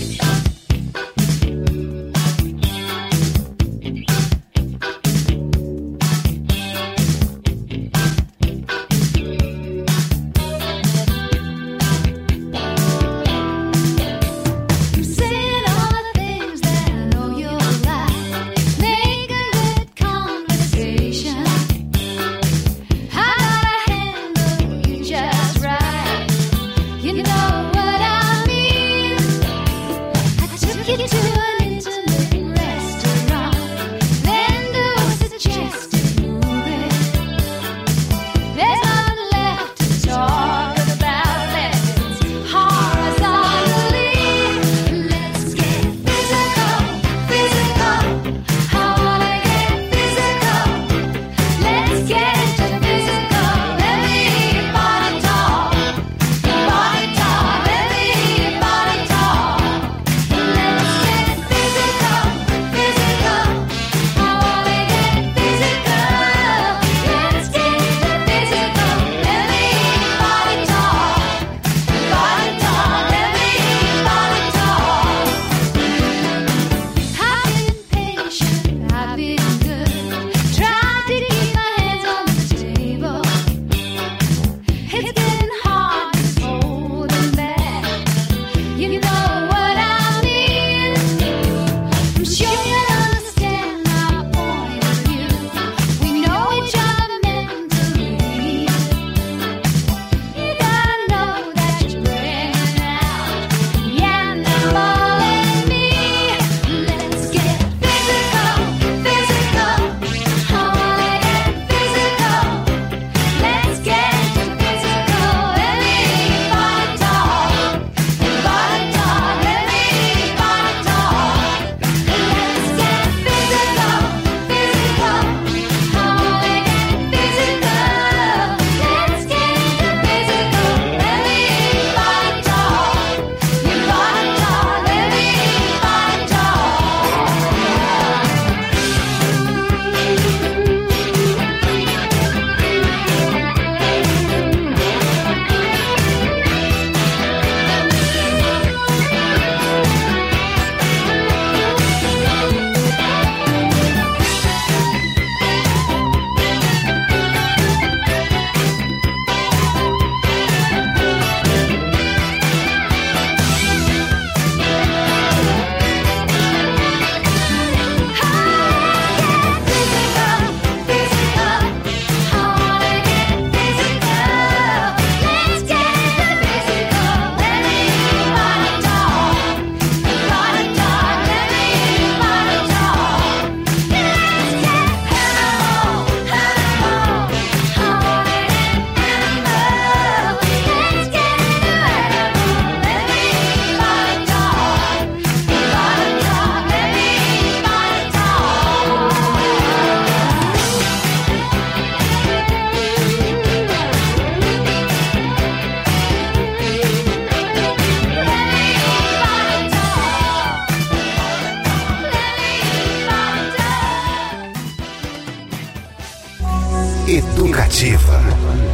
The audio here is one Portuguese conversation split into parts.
Educativa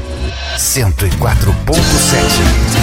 104.7.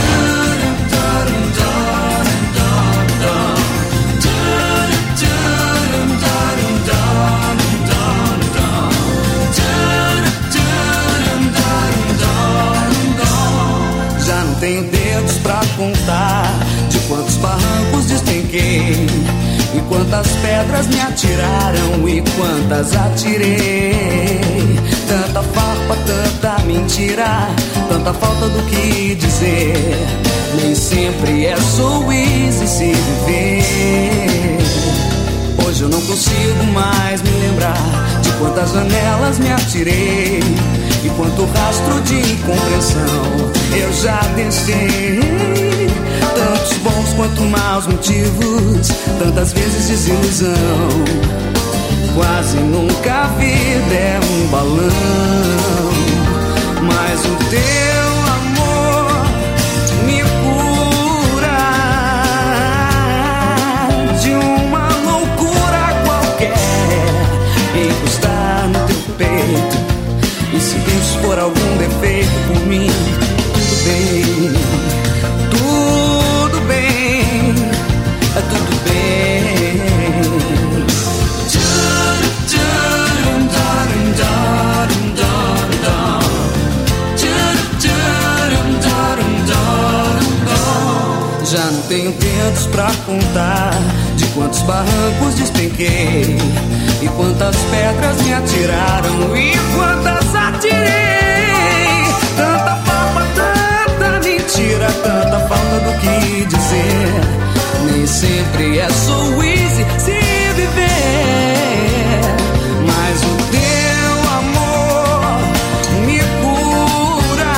Tenho dedos pra contar de quantos barrancos despenquei, e quantas pedras me atiraram e quantas atirei. Tanta farpa, tanta mentira, tanta falta do que dizer. Nem sempre é so easy se viver. Hoje eu não consigo mais me lembrar de quantas janelas me atirei e quanto rastro de incompreensão eu já deixei. Tantos bons quanto maus motivos, tantas vezes desilusão. Quase nunca a vida é um balão, mas o teu amor me cura de uma loucura qualquer. Encostar no teu peito, e se isso for algum defeito, por mim, tudo bem, tudo bem. dedos pra contar de quantos barrancos despenquei e quantas pedras me atiraram e quantas atirei. Tanta farpa, tanta mentira, tanta falta do que dizer. Nem sempre é so easy se viver, mas o teu amor me cura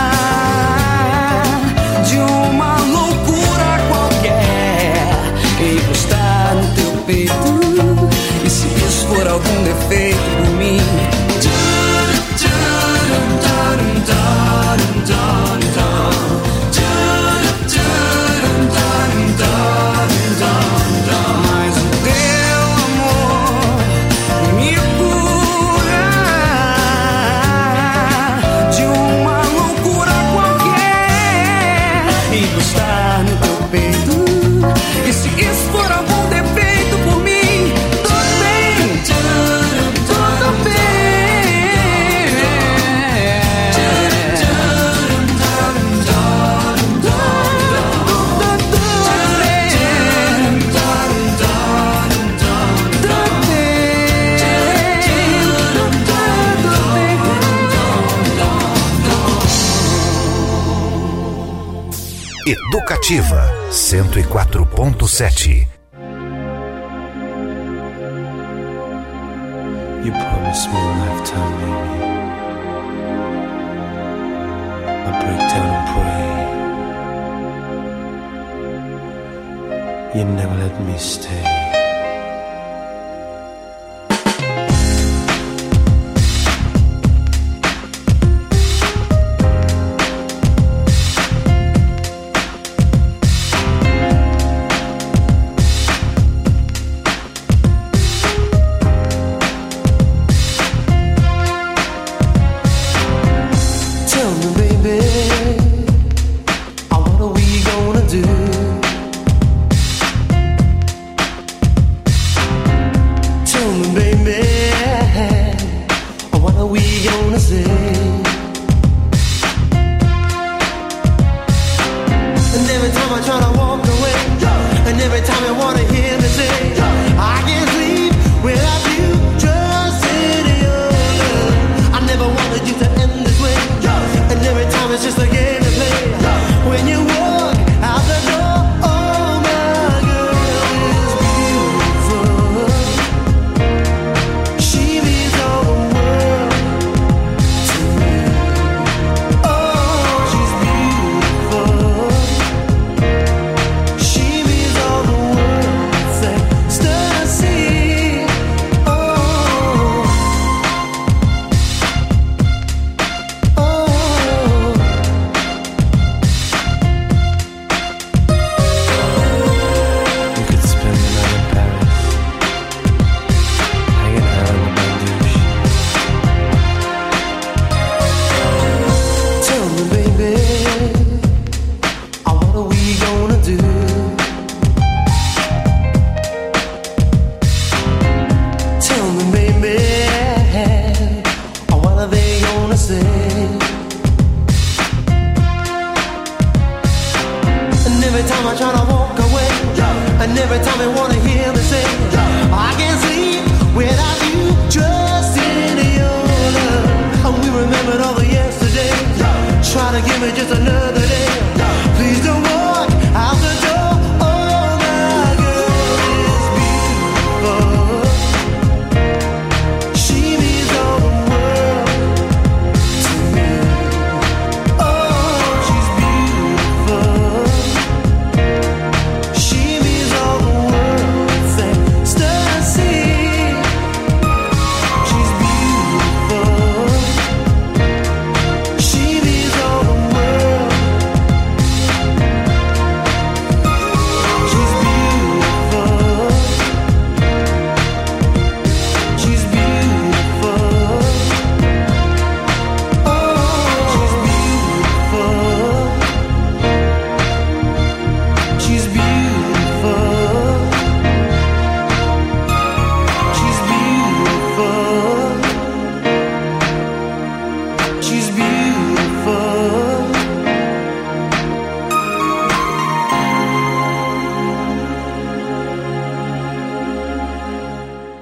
de uma loucura qualquer. Encostar no teu peito, e se isso for algum defeito por mim, mas o teu amor me cura de uma loucura qualquer. Encostar no teu peito, e se isso for algum defeito por mim, tudo bem, tudo bem. Educativa 104.7. You promised me a lifetime, baby. I break down and pray. You never let me stay.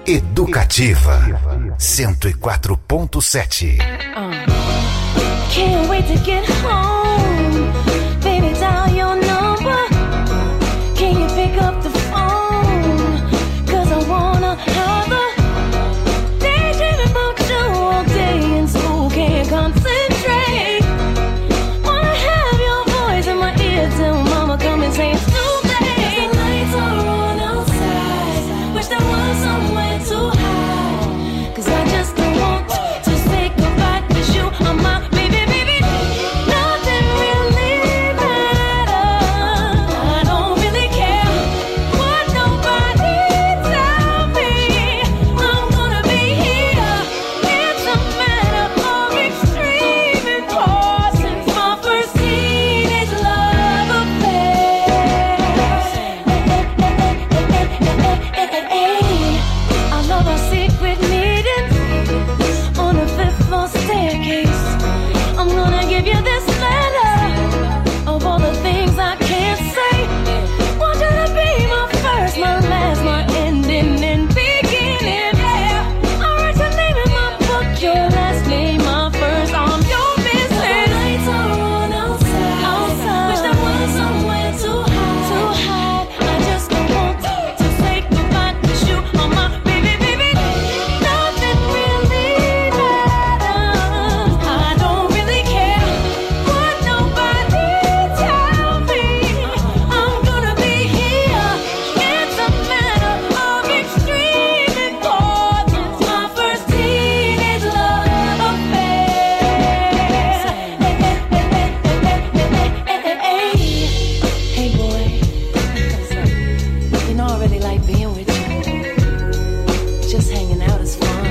Educativa 104.7. Can't wait to get home. Baby, dial your number. Can you pick up the phone? 'Cause I wanna have a daydream about you all day in school. Can't concentrate. Wanna have your voice in my ear till mama come and say it's too late. The lights are on outside. Wish there was somewhere to hide. 'Cause I just don't want to say goodbye. 'Cause you are my baby, baby. Nothing really matters. I don't really care what nobody tell me. I'm gonna be here. It's a matter of extreme importance. My first teenage love affair. I love our secret meetings on the 5th floor staircase. I'm gonna give you this letter of all the things I can't say. Want you to be my first, my last, my ending and beginning. Yeah, I write your name in my book, your last name, my first. I'm your business. The lights are on outside. Wish there was somewhere to hide. I just don't want to say goodbye. 'Cause you are my baby, baby. Nothing really matters. I don't really care what nobody tell me. I'm gonna be here. It's a matter of extreme importance. My first teenage love affair. Hey boy, you know I really like being with you. Just hanging out is fun.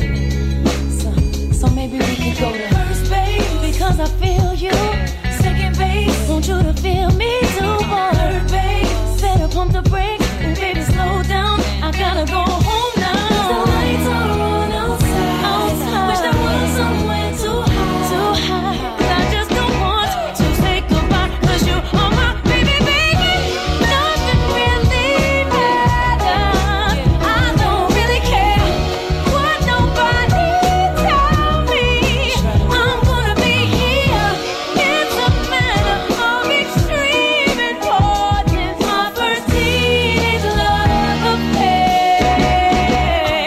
So maybe we could go to first base because I feel you. Second base, want you to feel me too. Third base, better pump the brakes and baby slow down. I gotta go home now. The lights are on outside. Wish there was somewhere to hide. 'Cause I just don't want to say goodbye. 'Cause you are my baby, baby. Nothing really matters. I don't really care what nobody tell me. I'm gonna be here. It's a matter of extreme importance. My first teenage love affair.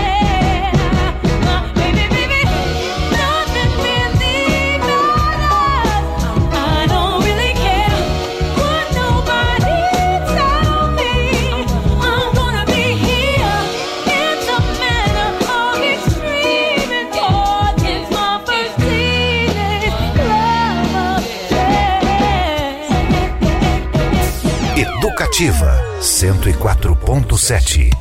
My baby, baby. Nothing really matters. I don't really care what nobody tell me. I'm gonna be here. It's a matter of extreme importance. My first teenage love affair. Educativa 104.7.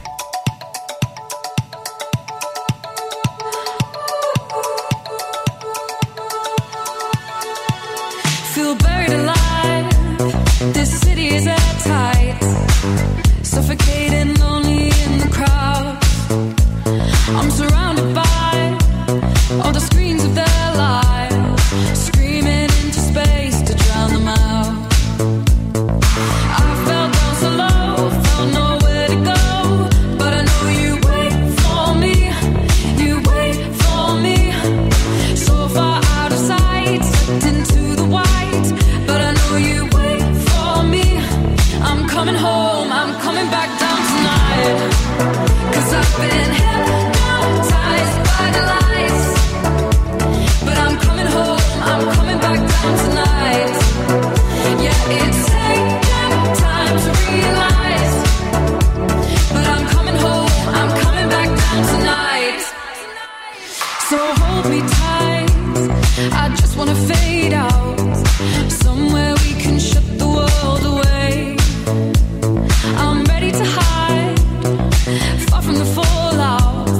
Feel buried alive. This city is airtight. Suffocating, lonely in the crowd. I'm surrounded by all the screens of their lives, screaming into space to drown them out. I fell down so low, felt nowhere to go, but I know you wait for me. You wait for me. So far out of sight, slipped into the white, but I know you wait for me. I'm coming home, I'm coming back down tonight. 'Cause I've been hypnotized by the lights, but I'm coming home, I'm coming back down tonight. Yeah, it's taken time to realize, but I'm coming home, I'm coming back down tonight. So hold me tight, I just wanna fade out, somewhere we can shut the world away. I'm ready to hide, far from the fallout.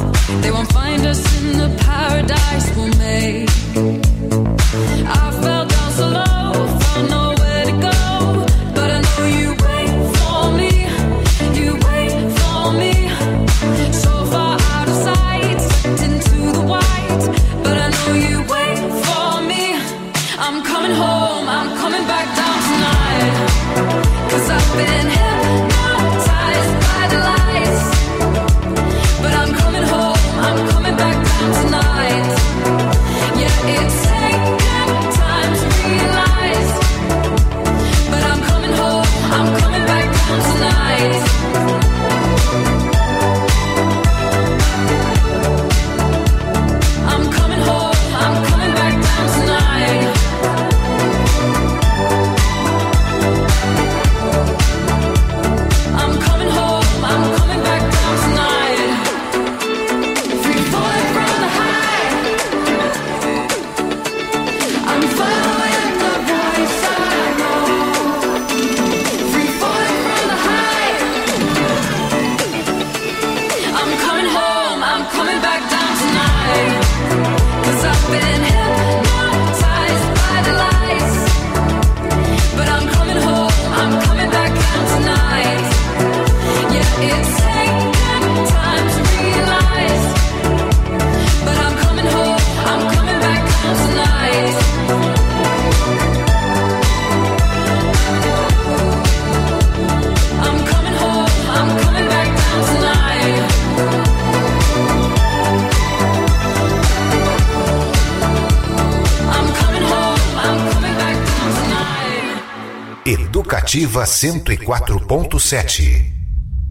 Educativa 104.7.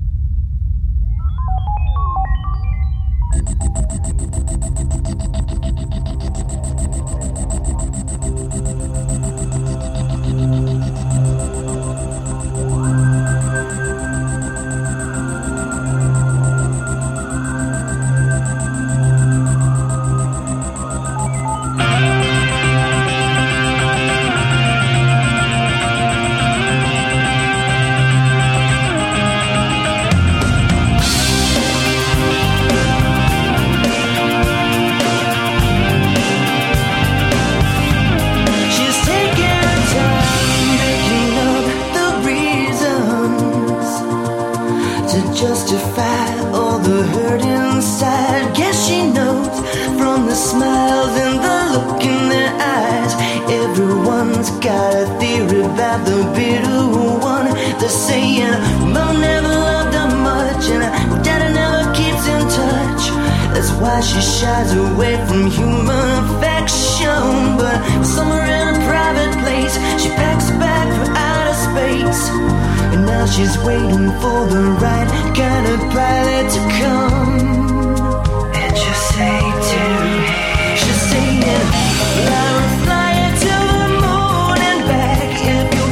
She shies away from human affection, but somewhere in a private place she packs a bag for outer space, and now she's waiting for the right kind of pilot to come. And she'll say to me, she'll say, well, I will fly you to the moon and back if you'll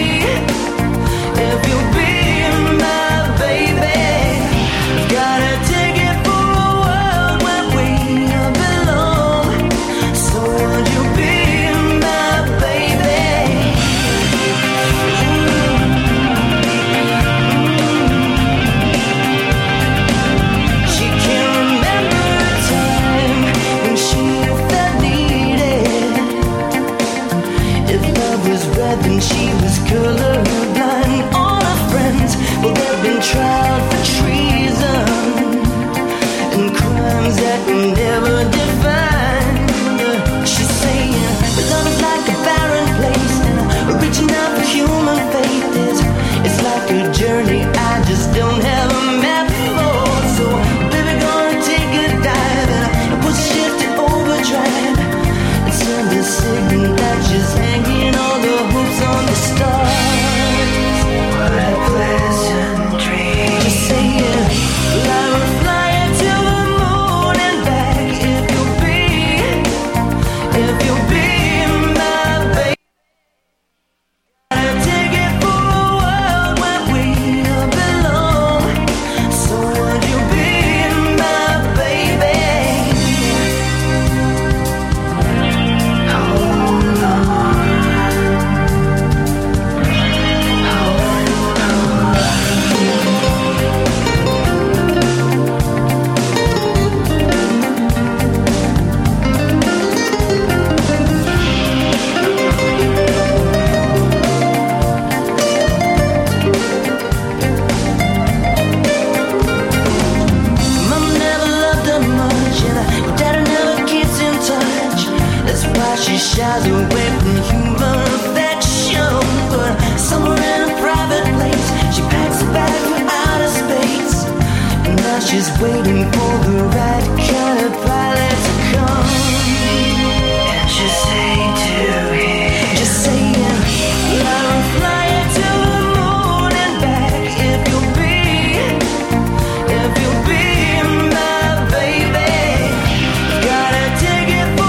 be my baby. Gotta take it for and she was colorblind. All her friends, well, they've been tried for treason and crimes that we never defined. She's saying, but love is like a barren place, and reaching out for human faith it's like a journey I just don't have a map for. So, baby, gonna take a dive and put shift in overdrive and send a signal that she's hanging on the hoops on the stars. What a pleasant dream. Just saying, well, I will fly you to the moon and back if you'll be my baby. Gotta take it for a world where we don't belong. So would you be my baby? Hold on. She shies away from human affection, but somewhere in a private place she packs a bag for outer space, and now she's waiting for the right kind of pilot to come. And she'll say to him, just saying, well, I will fly you to the moon and back if you'll be my baby. Gotta take it for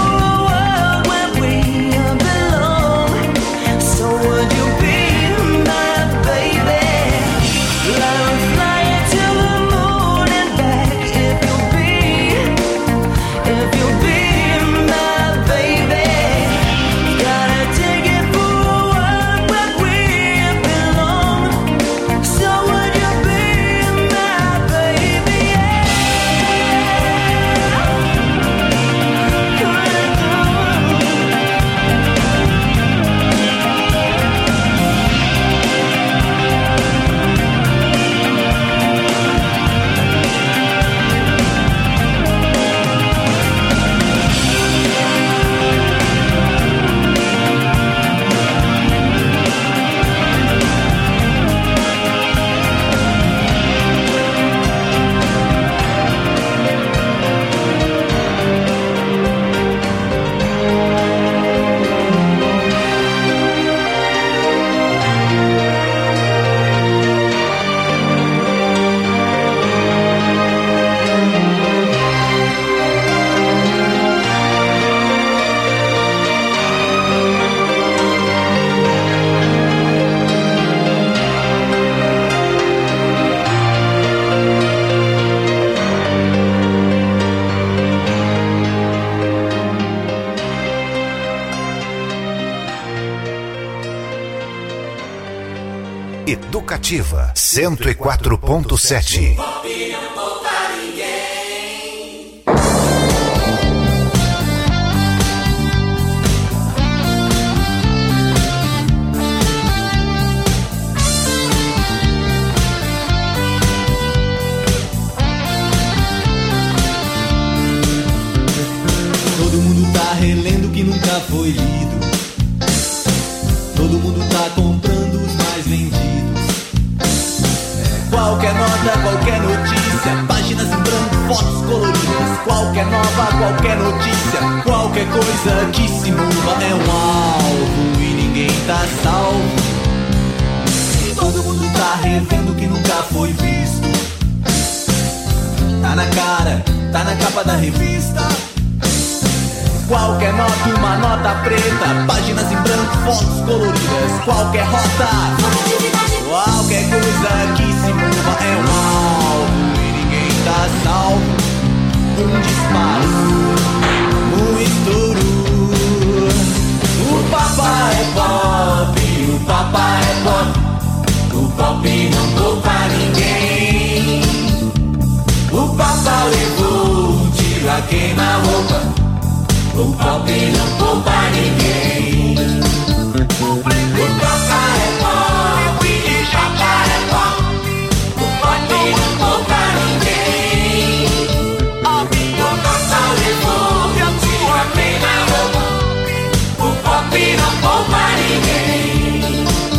Educativa 104.7. Todo mundo tá relendo o que nunca foi lido. Todo mundo tá comprando os mais vendidos. Qualquer nota, qualquer notícia, páginas em branco, fotos coloridas. Qualquer nova, qualquer notícia, qualquer coisa que se mova é um alvo e ninguém tá salvo. Todo mundo tá revendo o que nunca foi visto. Tá na cara, tá na capa da revista. Qualquer nota, uma nota preta, páginas em branco, fotos coloridas. Qualquer rota, qualquer coisa que se mova é um alvo e ninguém tá salvo. Um disparo, um estouro. O papai é pop, o papai é pop. O pop não poupa ninguém. O papai levou, tira queima-roupa. O pop não poupa ninguém. O papai é pop, o papai é pop. O pop não poupa ninguém. O papai levou, tira queima-roupa. O pop não poupa ninguém.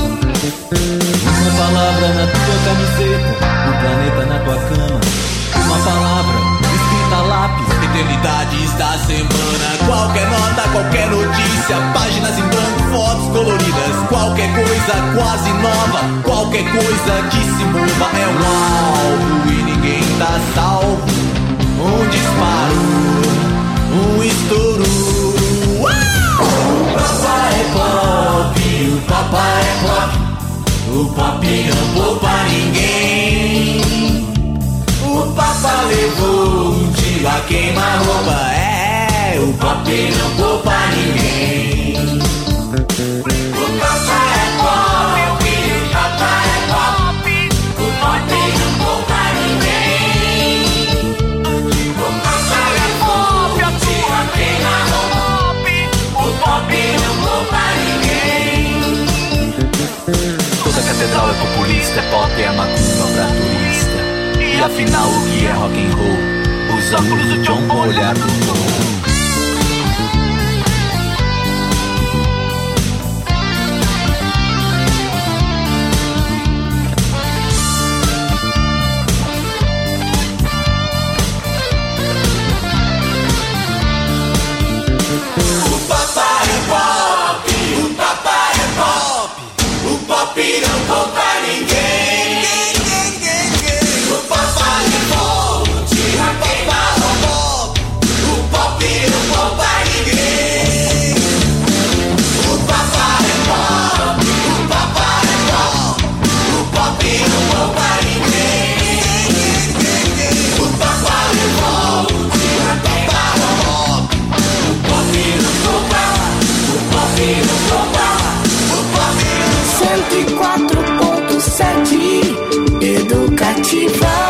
Uma palavra na tua camiseta, um planeta na tua cama. Uma palavra escrita a lápis, eternidades da semana. Qualquer nota, qualquer notícia, páginas em branco, fotos coloridas. Qualquer coisa quase nova, qualquer coisa que se mova é um alvo e ninguém tá salvo. Um disparo, um estouro. O papai é pop, o papai é pop. O pop não poupa ninguém. O papa levou, tira queima-roupa. É, o pop não poupa ninguém. O papa é pop, o papa é pop. O pop não poupa ninguém. O papa é pop, tira queima-roupa. O pop não poupa ninguém. Toda catedral é populista, pop é macumba pra turista. E afinal o que é rock and roll? Os óculos do John com o olhar do Tom. O papai é pop, o papai é pop. O pop não poupa ninguém. Educativa.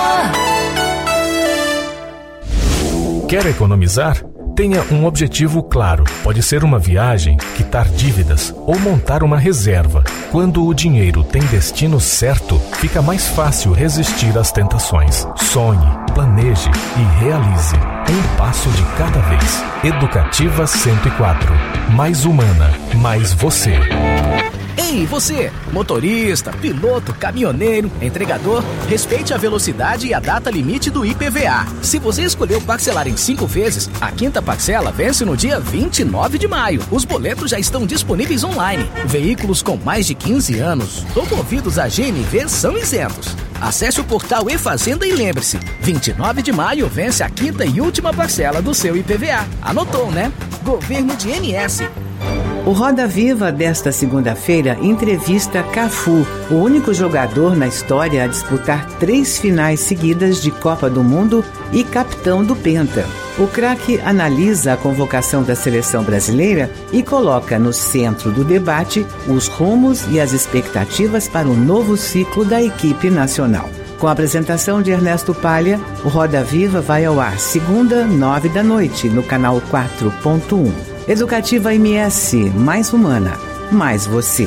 Quer economizar? Tenha um objetivo claro. Pode ser uma viagem, quitar dívidas ou montar uma reserva. Quando o dinheiro tem destino certo, fica mais fácil resistir às tentações. Sonhe, planeje e realize. Um passo de cada vez. Educativa 104. Mais humana, mais você. Ei, você, motorista, piloto, caminhoneiro, entregador, respeite a velocidade e a data limite do IPVA. Se você escolheu parcelar em 5 vezes, a 5ª parcela vence no dia 29 de maio. Os boletos já estão disponíveis online. Veículos com mais de 15 anos ou movidos a GNV são isentos. Acesse o portal e-Fazenda e lembre-se, 29 de maio vence a 5ª e última parcela do seu IPVA. Anotou, né? Governo de MS. O Roda Viva desta segunda-feira entrevista Cafu, o único jogador na história a disputar 3 finais seguidas de Copa do Mundo e capitão do Penta. O craque analisa a convocação da seleção brasileira e coloca no centro do debate os rumos e as expectativas para o novo ciclo da equipe nacional. Com a apresentação de Ernesto Palha, o Roda Viva vai ao ar segunda, 9 da noite, no canal 4.1. Educativa MS, mais humana, mais você.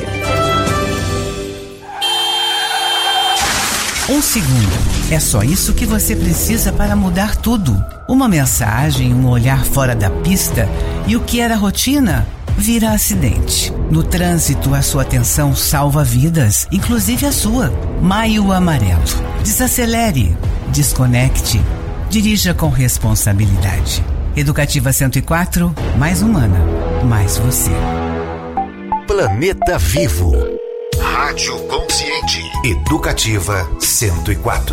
1 segundo. É só isso que você precisa para mudar tudo. Uma mensagem, um olhar fora da pista e o que era rotina vira acidente. No trânsito, a sua atenção salva vidas, inclusive a sua. Maio Amarelo. Desacelere, desconecte, dirija com responsabilidade. Educativa 104, mais humana, mais você. Planeta Vivo. Rádio Consciente. Educativa 104.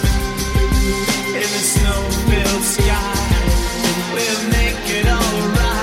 Sky, we'll make it alright.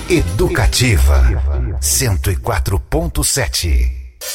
Educativa 104.7.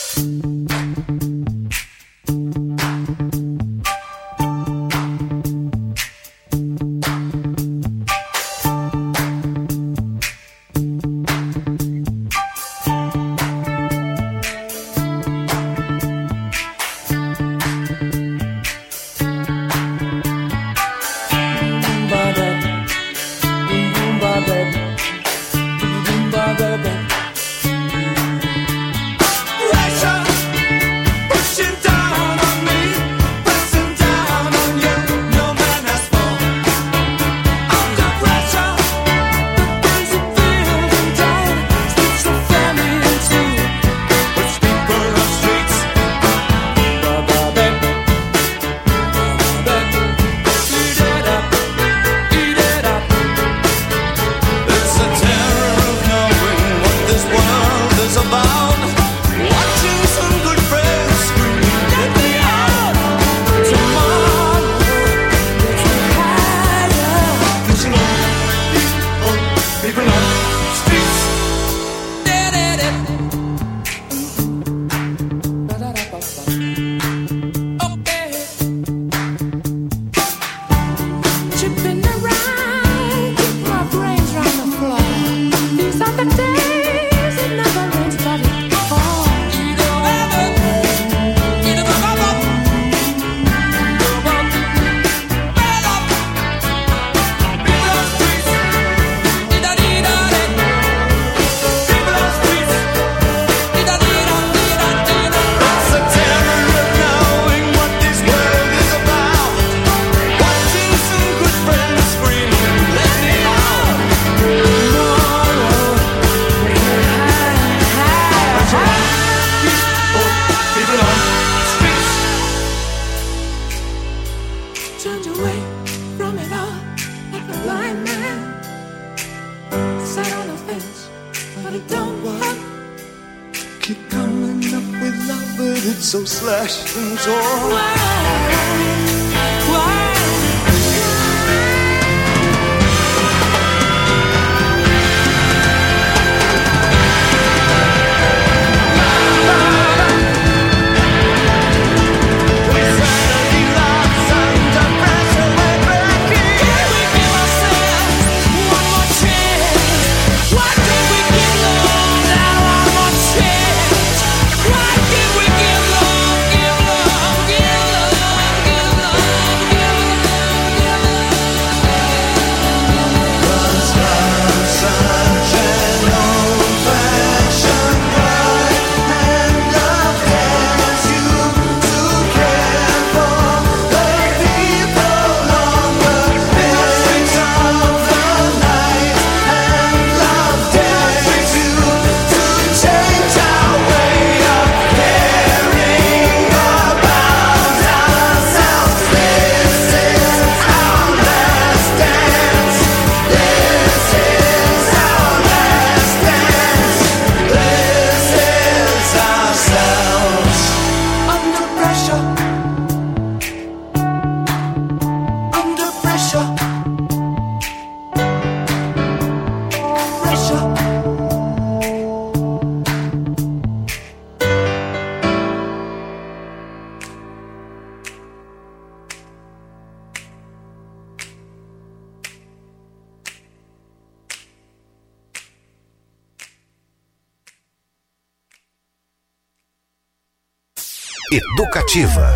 Educativa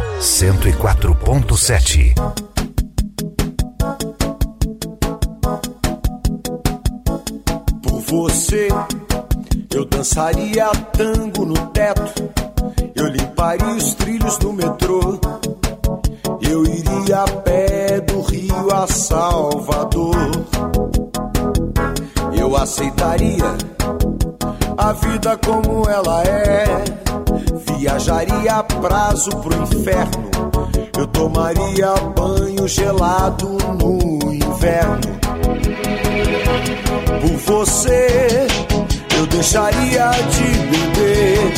104.7. Por você, eu dançaria tango no teto, eu limparia os trilhos do metrô, eu iria a pé do Rio a Salvador, eu aceitaria a vida como ela é, viajaria a prazo pro inferno, eu tomaria banho gelado no inverno. Por você, eu deixaria de beber.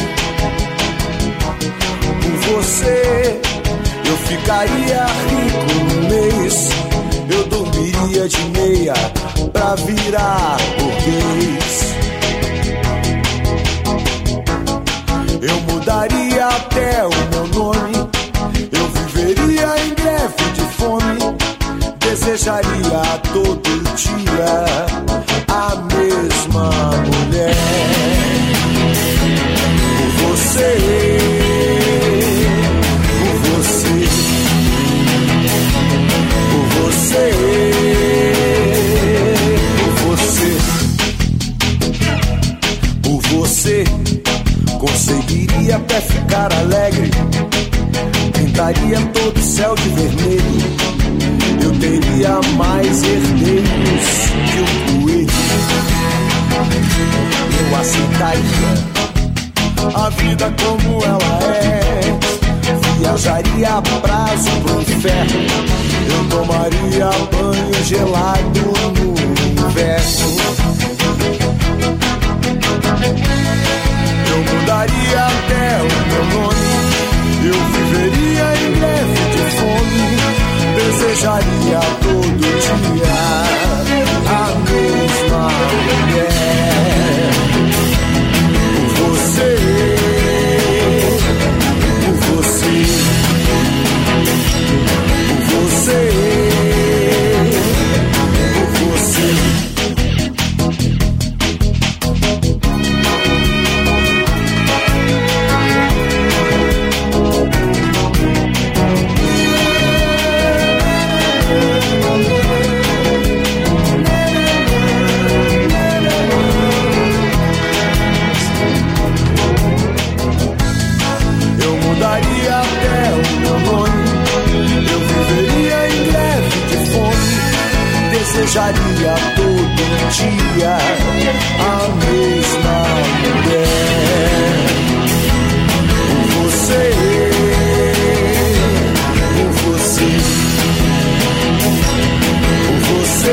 Por você, eu ficaria rico no mês, eu dormiria viria de meia pra virar burguês. Eu mudaria até o meu nome, eu viveria em greve de fome, desejaria todo dia a mesma mulher. Por você, por você, por você, por você, por você, conseguiria até ficar alegre, pintaria todo o céu de vermelho, eu teria mais herdeiros que um coelho. Eu aceitaria a vida como ela é, viajaria a prazo pro inferno, eu tomaria banho gelado no inverno. Eu mudaria até o meu nome, eu viveria em greve de fome, desejaria todo dia a mesma mulher. Por você, por você, por você, por você. Mudaria até o meu nome, eu viveria em greve de fome, desejaria todo dia a mesma mulher. Por você, por você, por você,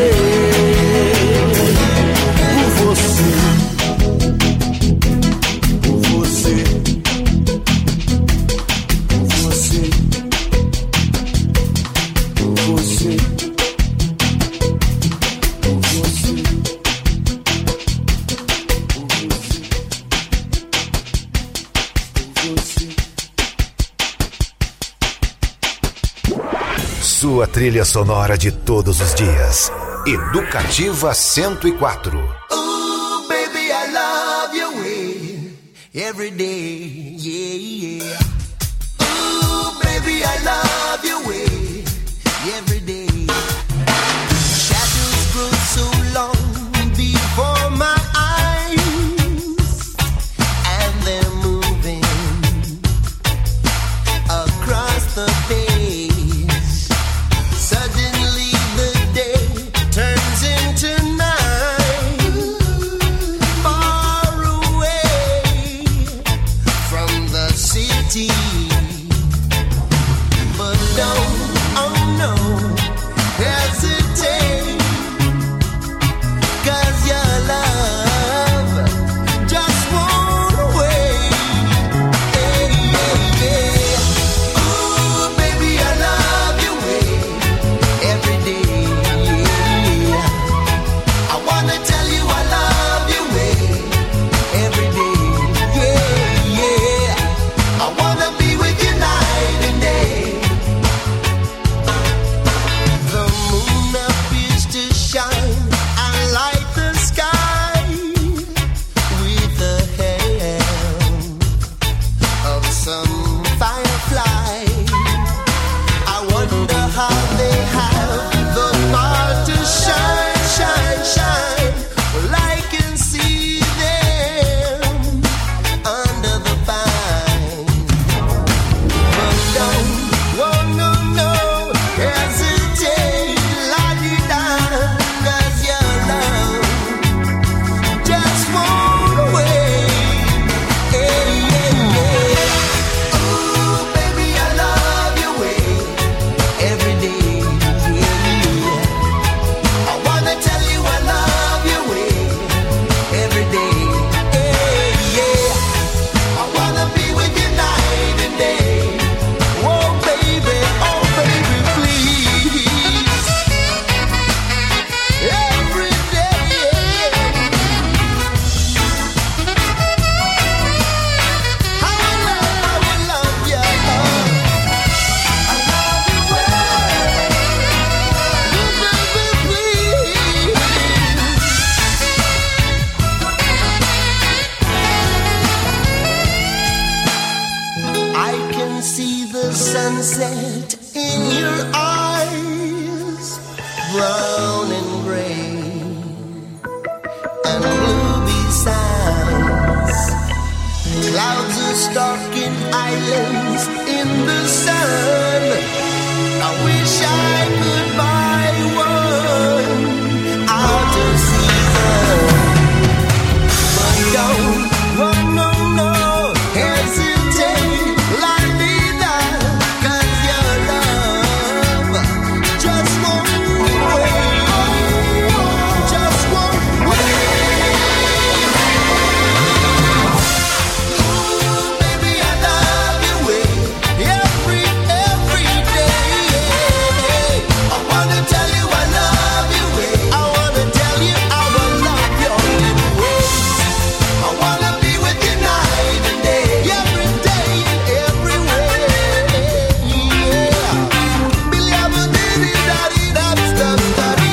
por você, por você. Sua trilha sonora de todos os dias. Educativa 104. Ooh, baby, I love your way every day, yeah, yeah. Ooh, baby, I love your way every day. Shadows grow so long before my eyes, and they're moving across the page. Suddenly the day turns into night, far away from the city. But don't brown and gray and blue besides. Clouds are stalking islands in the sun. I wish I could buy one out of season. But don't, no, hesitate, la vida, 'cause your love just won't wait, just won't wait. Ooh, baby, I love you every day. I wanna tell you I love you. I wanna tell you I will love you always. I wanna be with you night and day, every day and everywhere. Yeah. Billy, daddy, daddy.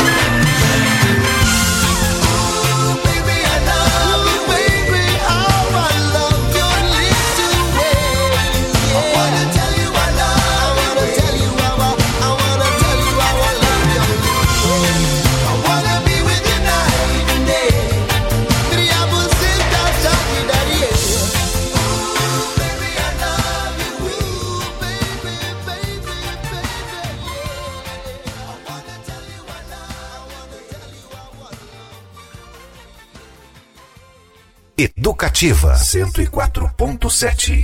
Ooh, baby, I love you, baby. How I love your little ways. I wanna tell you I love you. I wanna tell you I love you. I wanna be with you night and day. Educativa 104.7.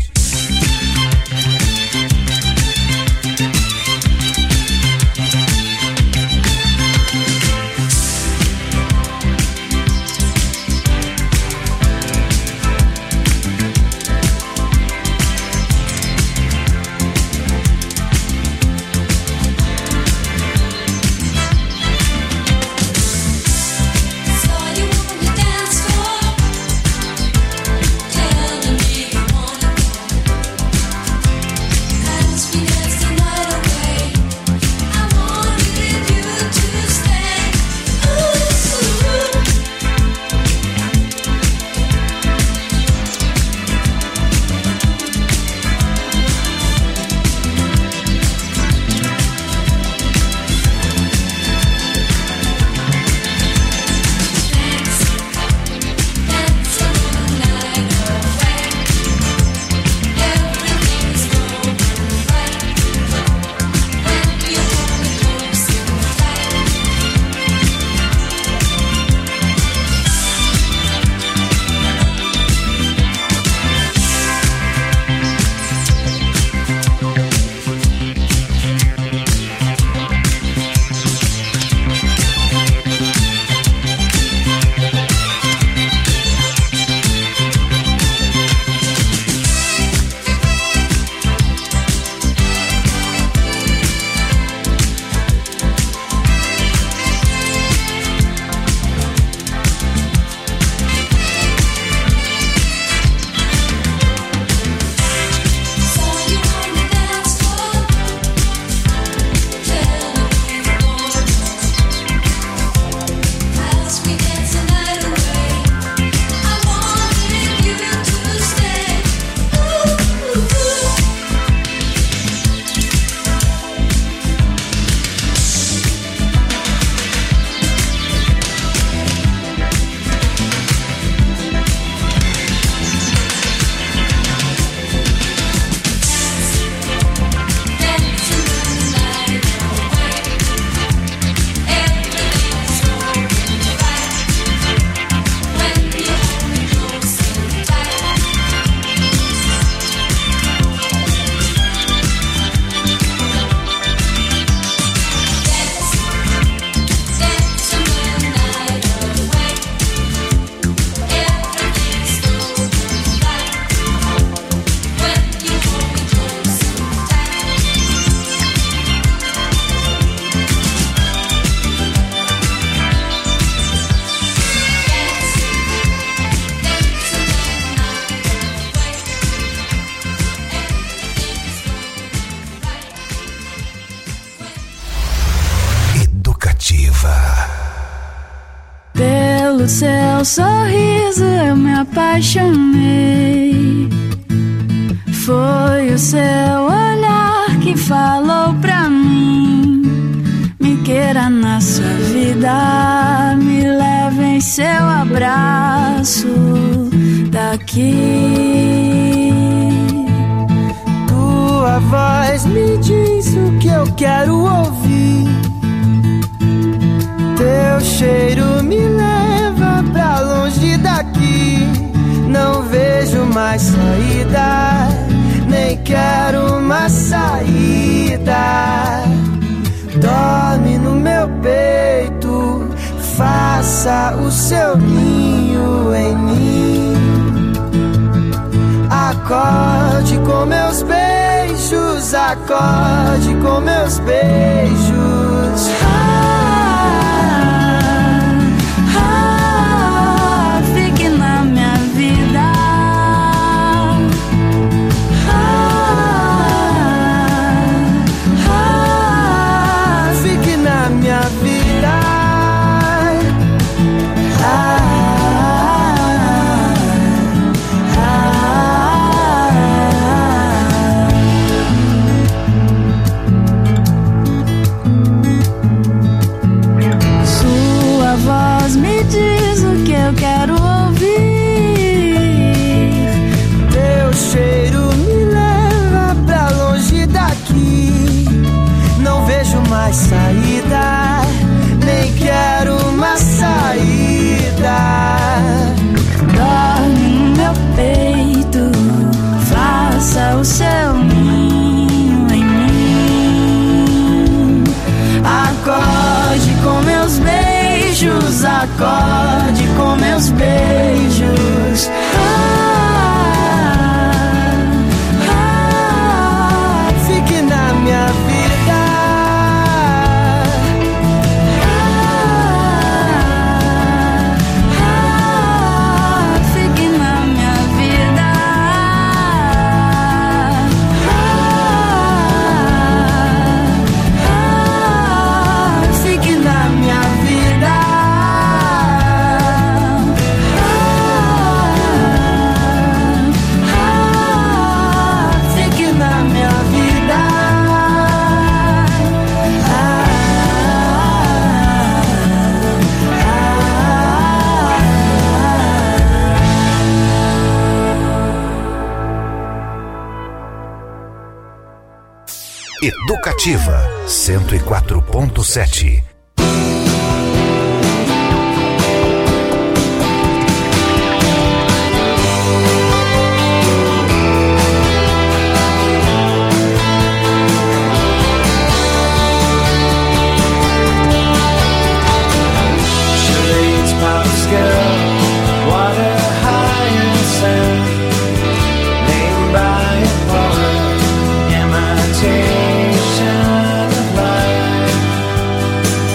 Pelo seu sorriso eu me apaixonei. Foi o seu olhar que falou pra mim. Me queira na sua vida, me leve em seu abraço daqui. Tua voz me diz o que eu quero ouvir. Teu cheiro me leva pra longe daqui. Não vejo mais saída, nem quero uma saída. Dorme no meu peito, faça o seu ninho em mim. Acorde com meus beijos, acorde com meus beijos. Fique na minha vida. Fique na minha vida. Sua voz me diz o que eu quero ouvir. Teu cheiro me leva pra longe daqui. Não vejo mais saída, nem quero uma saída. Dorme no meu peito, faça o seu ninho em mim. Acorde com meus beijos, acorde com meus beijos. Fique na minha vida. Fique na minha vida. Fique na minha vida. Fique na minha vida. Educativa 104.7. Charades, pop scale, water, high and sand. Named by a poet, imitation of life.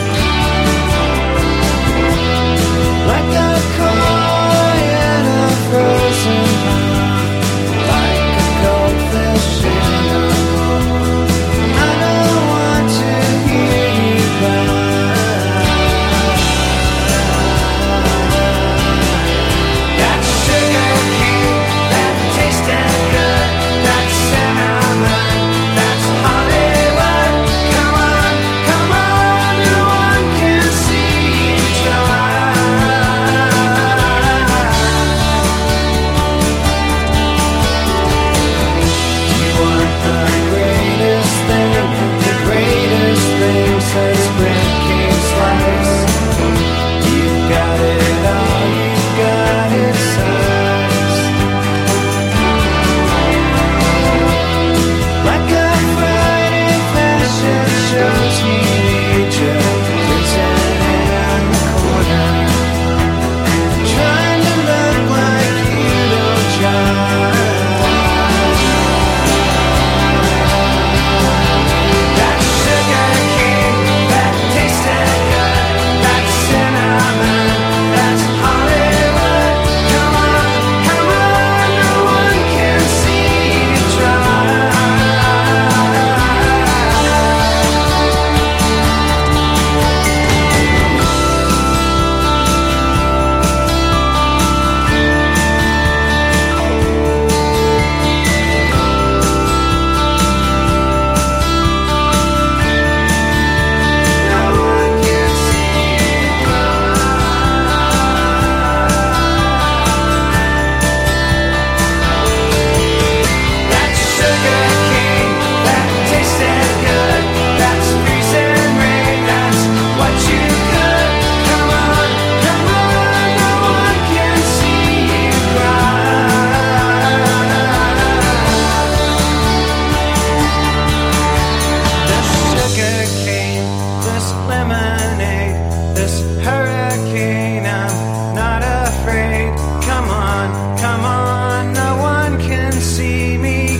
this hurricane. I'm not afraid. Come on, no one can see me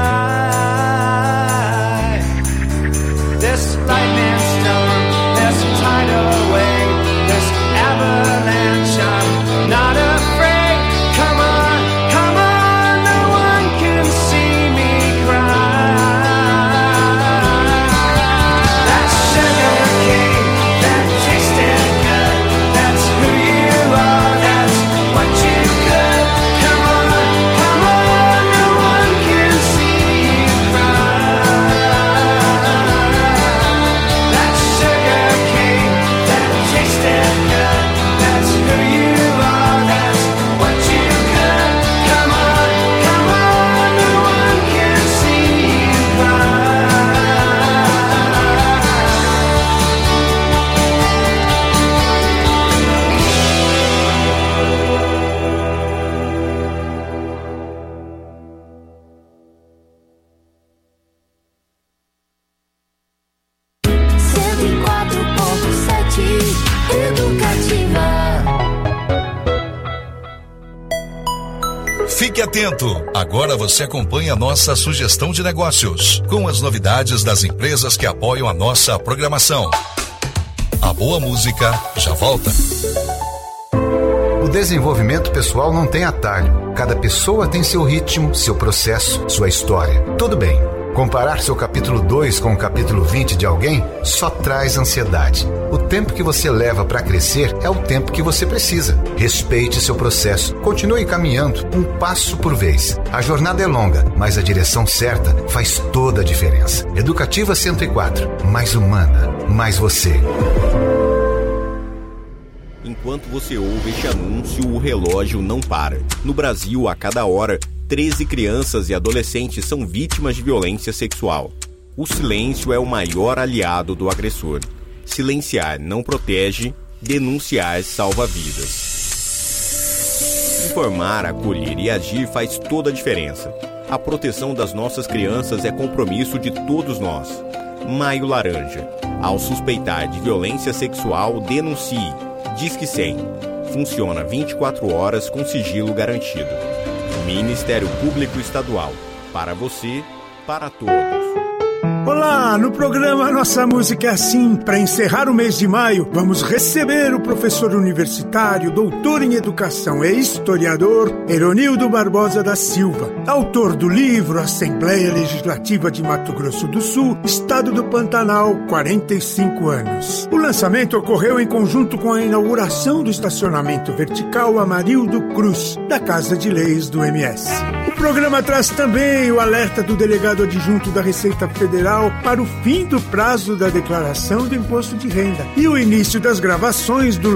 cry. This lightning storm, this tidal wave, this avalanche, I'm not afraid. Come on, no one can see me cry. That sugar cane, that tasted good, that's who you are, that's what you could. Come on, no one can see you cry. That sugar cane, that tasted good, that's who you are, that's what you could. Come on, no one can see you Educativa. Fique atento! Agora você acompanha a nossa sugestão de negócios, com as novidades das empresas que apoiam a nossa programação. A boa música já volta. O desenvolvimento pessoal não tem atalho. Cada pessoa tem seu ritmo, seu processo, sua história. Tudo bem. Comparar seu capítulo 2 com o capítulo 20 de alguém só traz ansiedade. O tempo que você leva para crescer é o tempo que você precisa. Respeite seu processo. Continue caminhando, um passo por vez. A jornada é longa, mas a direção certa faz toda a diferença. Educativa 104. Mais humana, mais você. Enquanto você ouve este anúncio, o relógio não para. No Brasil, a cada hora, 13 crianças e adolescentes são vítimas de violência sexual. O silêncio é o maior aliado do agressor. Silenciar não protege, denunciar salva vidas. Informar, acolher e agir faz toda a diferença. A proteção das nossas crianças é compromisso de todos nós. Maio Laranja. Ao suspeitar de violência sexual, denuncie. Disque 100. Funciona 24 horas com sigilo garantido. Ministério Público Estadual. Para você, para todos. Olá, no programa Nossa Música é Assim. Para encerrar o mês de maio, vamos receber o professor universitário, doutor em educação e historiador, Eronildo Barbosa da Silva, autor do livro Assembleia Legislativa de Mato Grosso do Sul, Estado do Pantanal, 45 anos. O lançamento ocorreu em conjunto com a inauguração do estacionamento vertical Amarildo Cruz, da Casa de Leis do MS. O programa traz também o alerta do delegado adjunto da Receita Federal para o fim do prazo da declaração do imposto de renda e o início das gravações do